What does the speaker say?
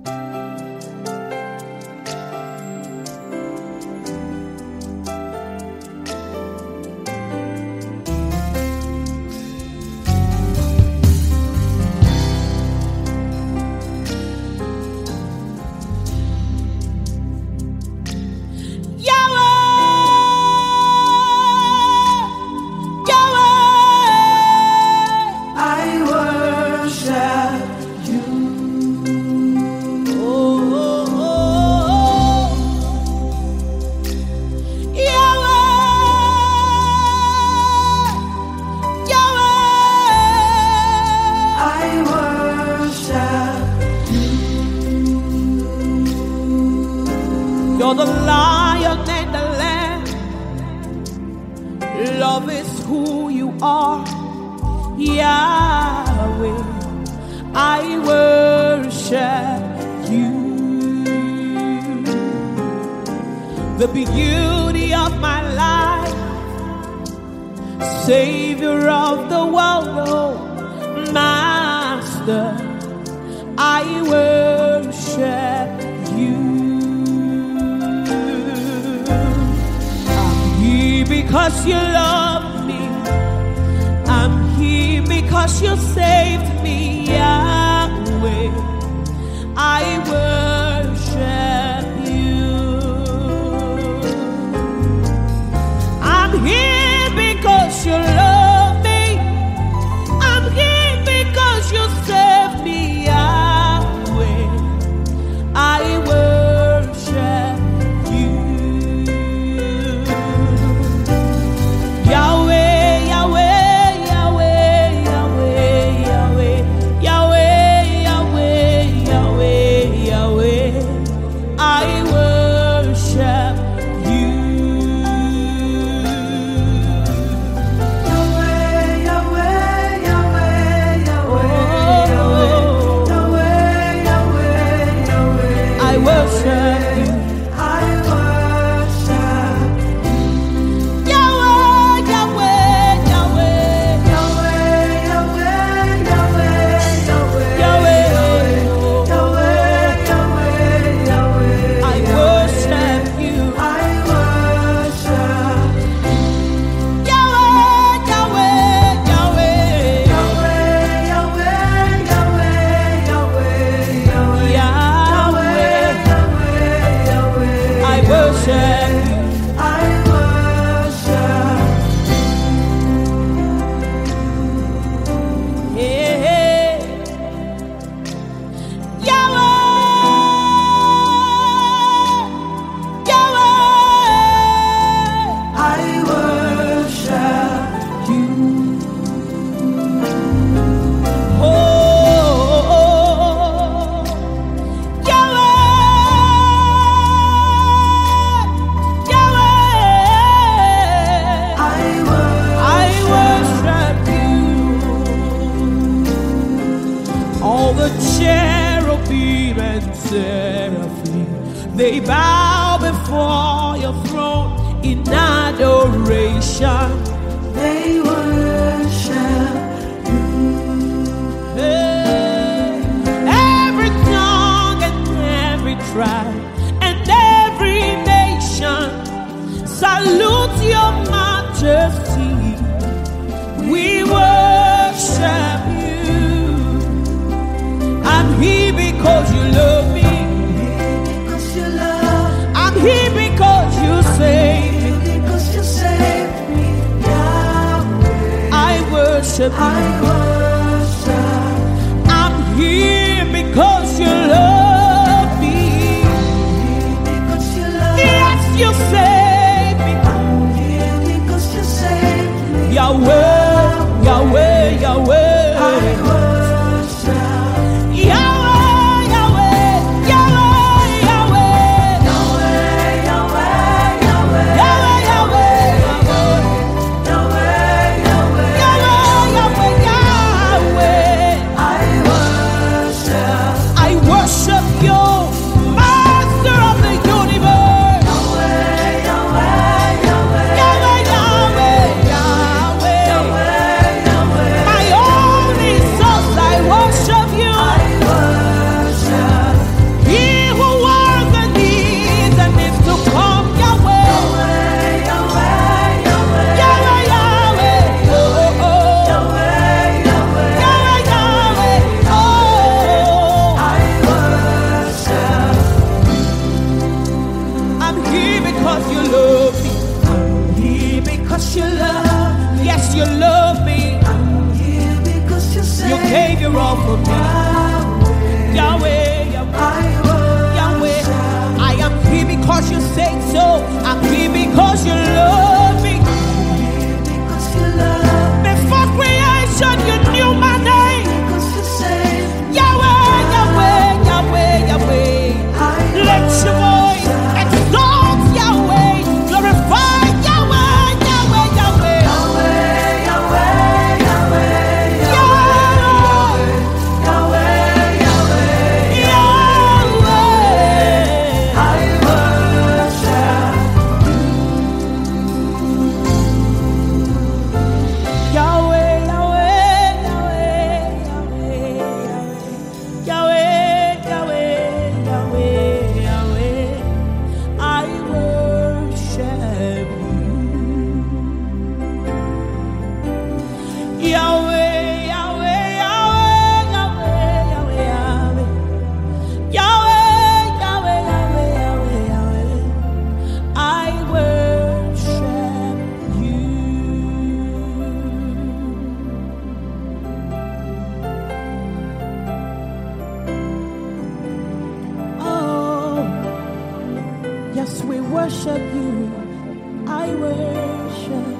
You're the Lion and the Lamb. Love is who you are, Yahweh. I worship you. The beauty of my life, Savior of the world, oh, Master. I worship you. Because you love me, I'm here because you saved me, Yahweh. I worship you. I'm here because you love me. I'm here because you saved me, Yahweh. I worship you. They bow before your throne in adoration. They worship you. Every tongue and every tribe and every nation salute your majesty. We worship you. I'm here because you love me. Here because you saved me, Yahweh. I worship you. I'm here because you love me. Yes, you saved me. Yahweh, Yahweh, Yahweh. worship you. I worship